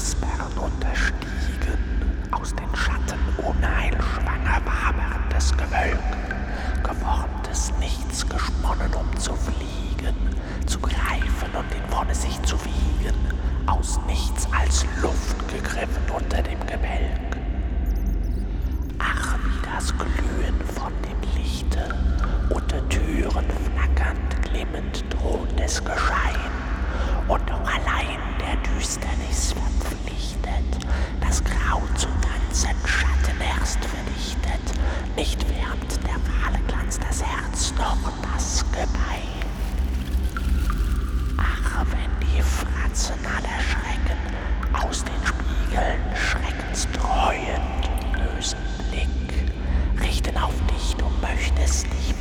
Wispern unterstiegen, aus den Schatten unheilschwanger waberndes Gewölk, geformtes Nichts gesponnen, um zu fliegen, zu greifen und in Wonne sich zu wiegen, aus nichts als Luft gegriffen unter dem Gebälk. Ach, wie das Glühen von dem Lichte, unter Türen flackernd, glimmend drohendes Geschein, und auch allein der Düsternis verpflichtet, das Grau zu ganzen Schatten erst verdichtet, nicht wärmt der fahle Glanz das Herz noch das Gebein. Ach, wenn die Fratzen aller Schrecken aus den Spiegeln schreckenstreuend bösen Blick richten auf dich, du möchtest dich